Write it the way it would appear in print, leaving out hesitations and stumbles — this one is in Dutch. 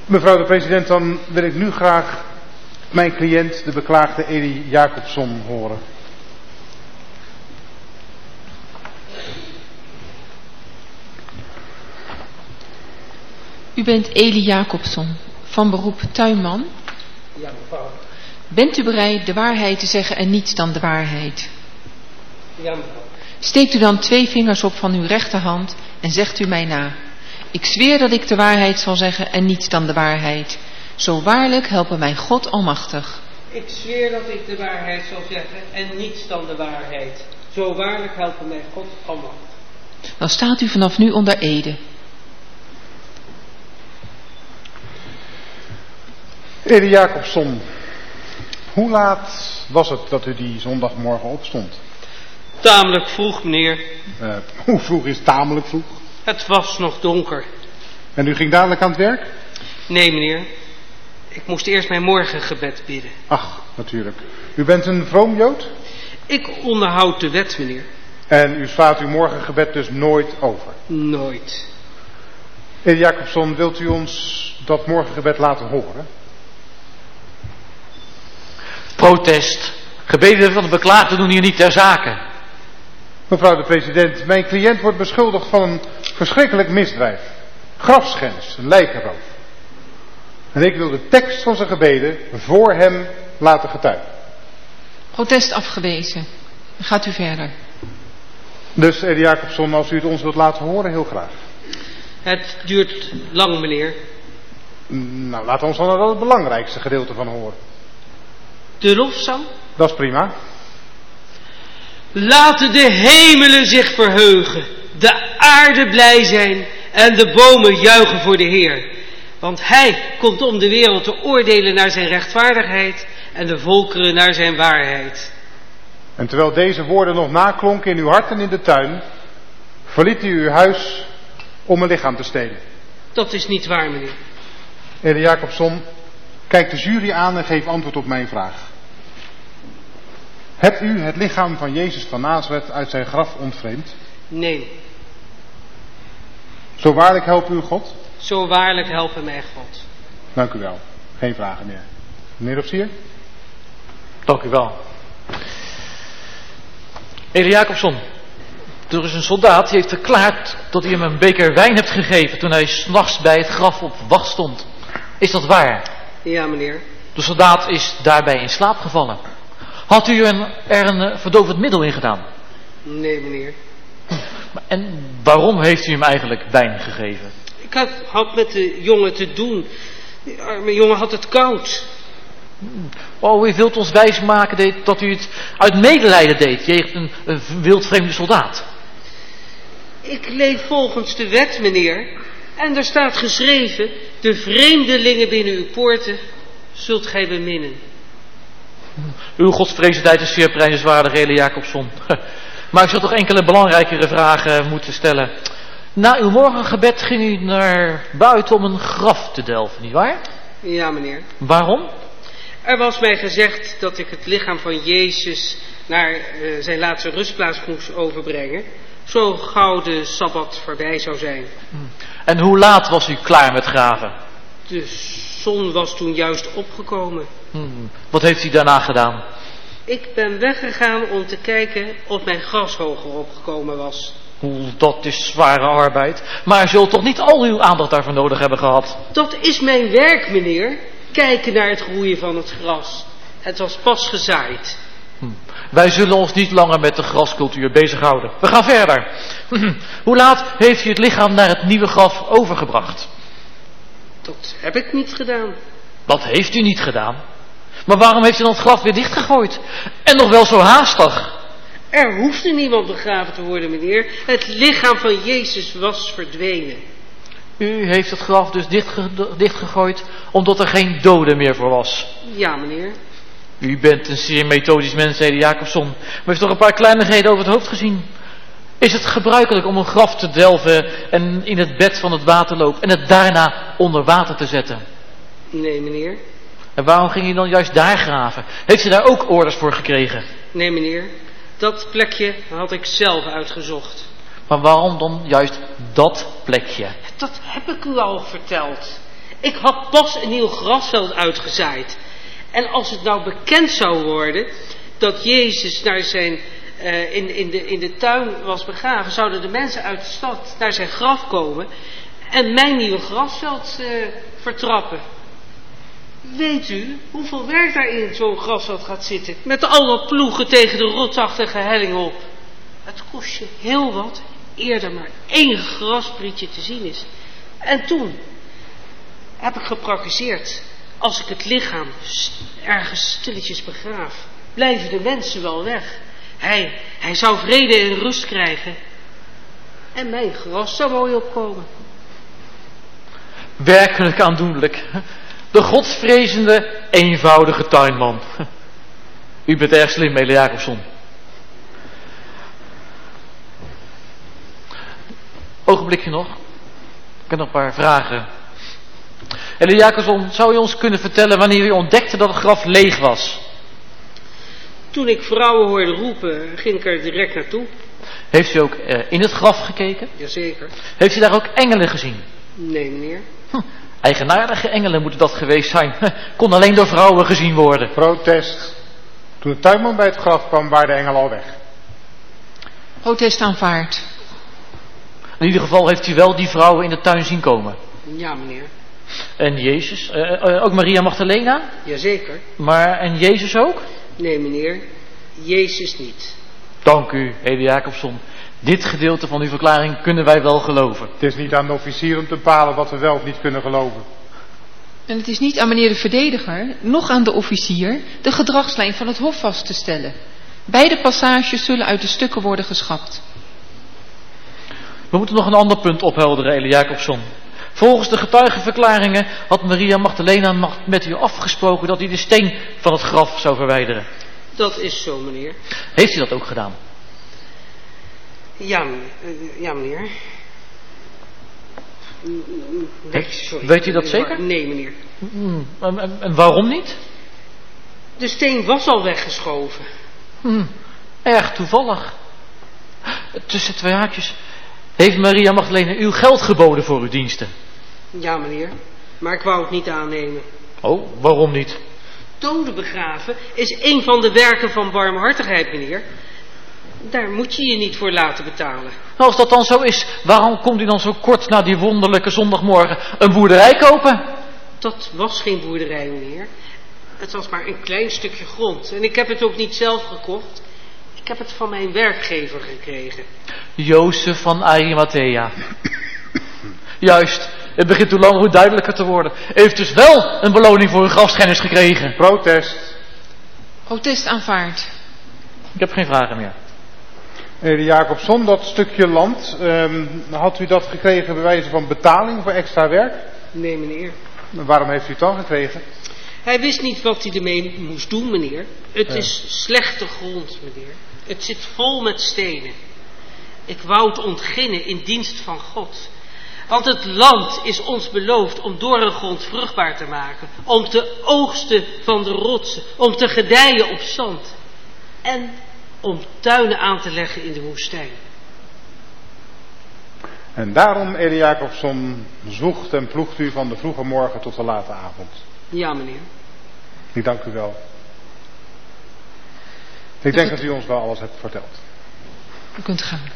Mevrouw de president, dan wil ik nu graag mijn cliënt, de beklaagde Eli Jacobson, horen. U bent Eli Jacobson, van beroep tuinman? Ja, mevrouw. Bent u bereid de waarheid te zeggen en niets dan de waarheid? Ja, mevrouw. Steekt u dan 2 vingers op van uw rechterhand en zegt u mij na. Ik zweer dat ik de waarheid zal zeggen en niets dan de waarheid. Zo waarlijk helpen mij God almachtig. Ik zweer dat ik de waarheid zal zeggen en niets dan de waarheid. Zo waarlijk helpen mij God almachtig. Dan staat u vanaf nu onder ede. Eli Jacobson, hoe laat was het dat u die zondagmorgen opstond? Tamelijk vroeg, meneer. Hoe vroeg is tamelijk vroeg? Het was nog donker. En u ging dadelijk aan het werk? Nee, meneer. Ik moest eerst mijn morgengebed bidden. Ach, natuurlijk. U bent een vroom Jood? Ik onderhoud de wet, meneer. En u slaat uw morgengebed dus nooit over? Nooit. Eli Jacobson, wilt u ons dat morgengebed laten horen? Protest. Gebeden van de beklaagde doen hier niet ter zake. Mevrouw de president, mijn cliënt wordt beschuldigd van een verschrikkelijk misdrijf. Grafschennis, een lijkenroof. En ik wil de tekst van zijn gebeden voor hem laten getuigen. Protest afgewezen. Gaat u verder. Dus, Eli Jacobson, als u het ons wilt laten horen, heel graag. Het duurt lang, meneer. Nou, laten we ons dan wel het belangrijkste gedeelte van horen. De lofzang? Dat is prima. Laten de hemelen zich verheugen, de aarde blij zijn en de bomen juichen voor de Heer. Want Hij komt om de wereld te oordelen naar zijn rechtvaardigheid en de volkeren naar zijn waarheid. En terwijl deze woorden nog naklonken in uw hart en in de tuin, verliet u uw huis om een lichaam te stelen. Dat is niet waar, meneer. Eli Jacobson, kijk de jury aan en geef antwoord op mijn vraag. Hebt u het lichaam van Jezus van Nazareth uit zijn graf ontvreemd? Nee. Zo waarlijk helpt u God? Zo waarlijk helpen mij God. Dank u wel. Geen vragen meer. Meneer officier? Dank u wel. Eli Jacobson, er is een soldaat die heeft verklaard dat u hem een beker wijn hebt gegeven toen hij 's nachts bij het graf op wacht stond. Is dat waar? Ja, meneer. De soldaat is daarbij in slaap gevallen. Had u er een verdovend middel in gedaan? Nee, meneer. En waarom heeft u hem eigenlijk wijn gegeven? Ik had met de jongen te doen. Die arme jongen had het koud. Oh, u wilt ons wijsmaken dat u het uit medelijden deed tegen een wildvreemde soldaat. Ik leef volgens de wet, meneer. En er staat geschreven, de vreemdelingen binnen uw poorten zult gij beminnen. Uw godsvrezendheid is zeer prijzenswaardig, Eli Jacobson. Maar ik zou toch enkele belangrijkere vragen moeten stellen. Na uw morgengebed ging u naar buiten om een graf te delven, nietwaar? Ja, meneer. Waarom? Er was mij gezegd dat ik het lichaam van Jezus naar zijn laatste rustplaats moest overbrengen. Zo gauw de Sabbat voorbij zou zijn. En hoe laat was u klaar met graven? De zon was toen juist opgekomen. Wat heeft u daarna gedaan? Ik ben weggegaan om te kijken of mijn gras hoger opgekomen was. Dat is zware arbeid. Maar u zult toch niet al uw aandacht daarvoor nodig hebben gehad? Dat is mijn werk, meneer. Kijken naar het groeien van het gras. Het was pas gezaaid. Wij zullen ons niet langer met de grascultuur bezighouden. We gaan verder. Hoe laat heeft u het lichaam naar het nieuwe graf overgebracht? Dat heb ik niet gedaan. Dat heeft u niet gedaan. Maar waarom heeft u dan het graf weer dichtgegooid? En nog wel zo haastig. Er hoefde niemand begraven te worden, meneer. Het lichaam van Jezus was verdwenen. U heeft het graf dus dichtgegooid omdat er geen dode meer voor was. Ja, meneer. U bent een zeer methodisch mens, Eli Jacobson. Maar u heeft toch een paar kleinigheden over het hoofd gezien. Is het gebruikelijk om een graf te delven en in het bed van het water lopen en het daarna onder water te zetten? Nee, meneer. En waarom ging u dan juist daar graven? Heeft u daar ook orders voor gekregen? Nee, meneer. Dat plekje had ik zelf uitgezocht. Maar waarom dan juist dat plekje? Dat heb ik u al verteld. Ik had pas een nieuw grasveld uitgezaaid. En als het nou bekend zou worden dat Jezus naar zijn, in de tuin was begraven, zouden de mensen uit de stad naar zijn graf komen en mijn nieuwe grasveld vertrappen. Weet u hoeveel werk daar in zo'n grasveld gaat zitten? Met al dat ploegen tegen de rotsachtige helling op. Het kost je heel wat, eerder maar 1 grasprietje te zien is. En toen heb ik gepraktiseerd. Als ik het lichaam ergens stilletjes begraaf, blijven de mensen wel weg. Hij zou vrede en rust krijgen. En mijn gras zou mooi opkomen. Werkelijk aandoenlijk. De godsvrezende, eenvoudige tuinman. U bent erg slim, Ele Jacobson. Ogenblikje nog. Ik heb nog een paar vragen. Ele Jacobson, zou u ons kunnen vertellen wanneer u ontdekte dat het graf leeg was? Toen ik vrouwen hoorde roepen, ging ik er direct naartoe. Heeft u ook in het graf gekeken? Jazeker. Heeft u daar ook engelen gezien? Nee, meneer. Eigenaardige engelen moeten dat geweest zijn. Kon alleen door vrouwen gezien worden. Protest. Toen de tuinman bij het graf kwam, waren de engelen al weg. Protest aanvaard. In ieder geval heeft u wel die vrouwen in de tuin zien komen. Ja, meneer. En Jezus? Ook Maria Magdalena? Jazeker. Maar en Jezus ook? Nee, meneer. Jezus niet. Dank u, Ele Jacobson. Dit gedeelte van uw verklaring kunnen wij wel geloven. Het is niet aan de officier om te bepalen wat we wel of niet kunnen geloven. En het is niet aan meneer de verdediger, noch aan de officier, de gedragslijn van het hof vast te stellen. Beide passages zullen uit de stukken worden geschrapt. We moeten nog een ander punt ophelderen, Ele Jacobson. Volgens de getuigenverklaringen had Maria Magdalena met u afgesproken dat hij de steen van het graf zou verwijderen. Dat is zo, meneer. Heeft u dat ook gedaan? Ja, meneer. Nee, sorry. Weet u dat zeker? Nee, meneer. En waarom niet? De steen was al weggeschoven. Erg toevallig. Tussen 2 haakjes. Heeft Maria Magdalena uw geld geboden voor uw diensten? Ja, meneer. Maar ik wou het niet aannemen. Oh, waarom niet? Doden begraven is een van de werken van barmhartigheid, meneer. Daar moet je je niet voor laten betalen. Nou, als dat dan zo is, waarom komt u dan zo kort na die wonderlijke zondagmorgen een boerderij kopen? Dat was geen boerderij, meneer. Het was maar een klein stukje grond. En ik heb het ook niet zelf gekocht. Ik heb het van mijn werkgever gekregen. Jozef van Arimathea. Juist, het begint hoe langer hoe duidelijker te worden. U heeft dus wel een beloning voor uw grafschennis gekregen. Protest. Protest aanvaard. Ik heb geen vragen meer. Ele Jacobson, dat stukje land, had u dat gekregen bij wijze van betaling voor extra werk? Nee, meneer. Waarom heeft u het dan gekregen? Hij wist niet wat hij ermee moest doen, meneer. Het is slechte grond, meneer. Het zit vol met stenen. Ik wou het ontginnen in dienst van God. Want het land is ons beloofd om doorngrond vruchtbaar te maken. Om te oogsten van de rotsen. Om te gedijen op zand. En om tuinen aan te leggen in de woestijn. En daarom, Ele Jacobson, zwoegt en ploegt u van de vroege morgen tot de late avond. Ja, meneer. Ik dank u wel. Ik denk dat u ons wel alles hebt verteld. U kunt gaan.